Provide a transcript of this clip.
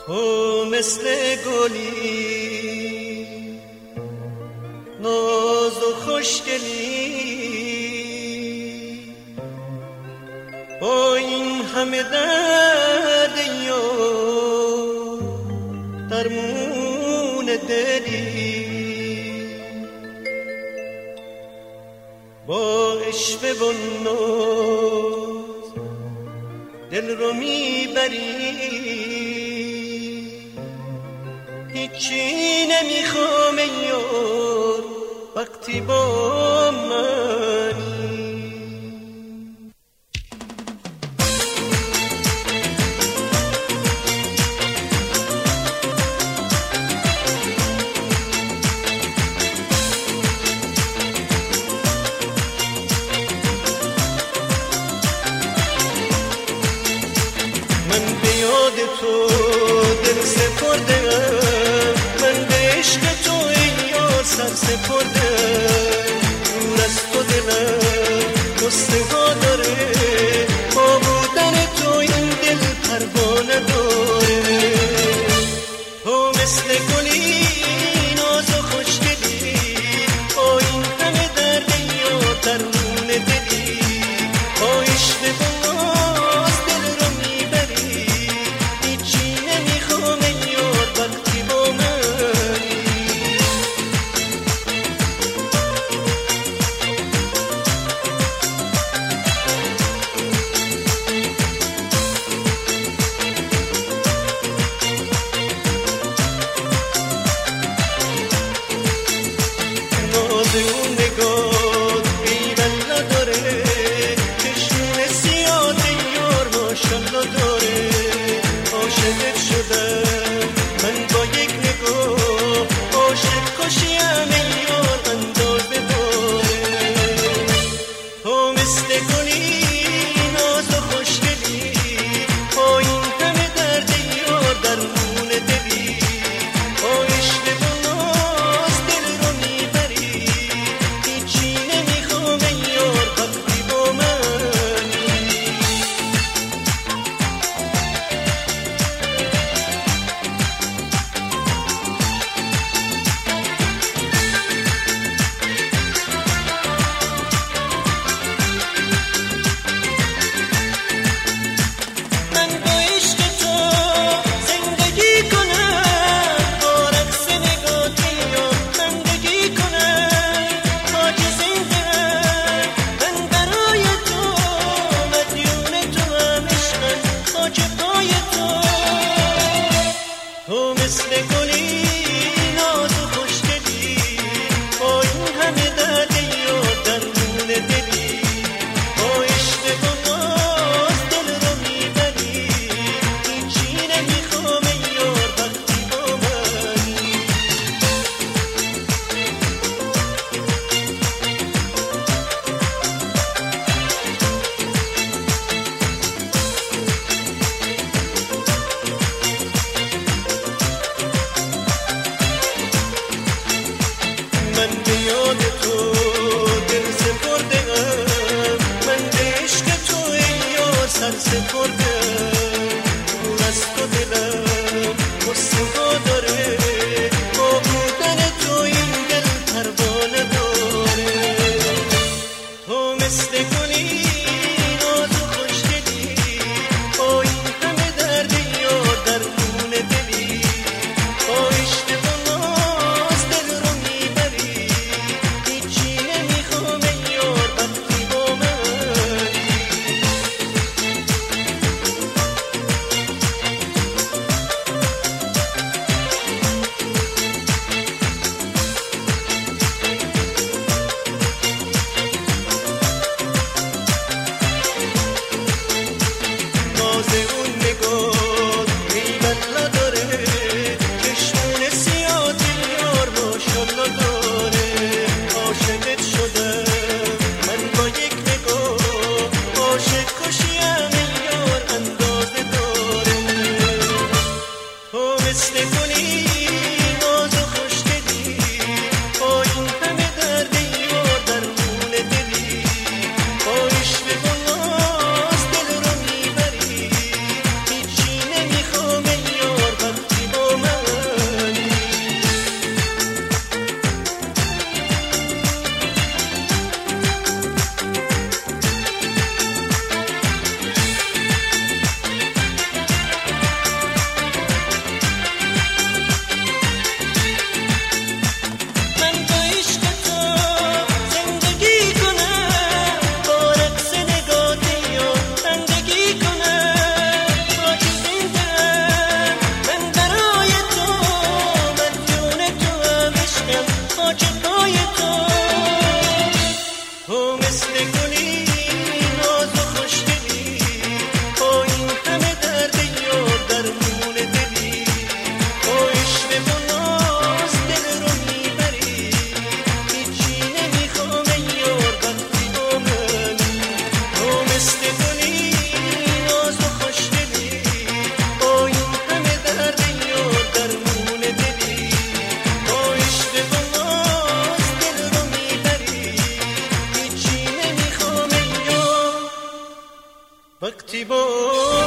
تو مثل گلی ناز و خوشگلی، با این همه درد یار درمون دلی، با عشوه و ناز دل رو میبری، هیچی نمیخوام یار وقتی با منی. من به یاد تو دل سپردم، من به عشق تو ای یار سر سپردم. دور از تو دلم غصه‌ها داره، با بودن تو این دل پروانه داره. تو مثل گلی ناز و خوشگلی، با این همه درد یار درمون دلی، با عشق و ناز دل رو میبری، هیچی نمیخوام یار وقتی با منی. ناز اون نگاه بی‌بلا داره، چشمون سیاه یار ماشالله داره. عاشقت شدم من با یک نگاه، عاشق کشیم یار اندازه داره. تو مثل گلی ناز و خوشگلی، با این همه درد یار درمون دلی، با عشق و ناز دل رو میبری، هیچی نمیخوام یار وقتی با منی. من با عشق تو زندگی کنم، با رقص نگات یار زندگی کنم. تا که زنده‌ام من برای تو، مدیون تو هم عشقم خاک پای تو. تو مثل گلی ناز و خوشگلی، با این همه درد یار درمون دلی، با عشق و ناز دل رو میبری، هیچی نمیخوام یار وقتی با منی. من به یاد تو دل سپردم، من به عشق تو ای یار سر سپردم. دور از تو دلم غصه‌ها داره، با بودن تو این دل پروانه داره. تو مثل گلی ناز و خوشگلی، با این همه درد یار درمون دلی، با عشق و ناز دل رو میبری، هیچی نمیخوام یار وقتی با منی. ناز اون نگاه بی‌بلا داره، چشمون سیاه یار ماشالله داره. عاشقت شدم من با یک نگاه، عاشق کشیم یار اندازه داره. تو مثل گلی ناز و خوشگلی، با این همه درد یار درمون دلی، با عشق و ناز دل رو میبری، وقتی با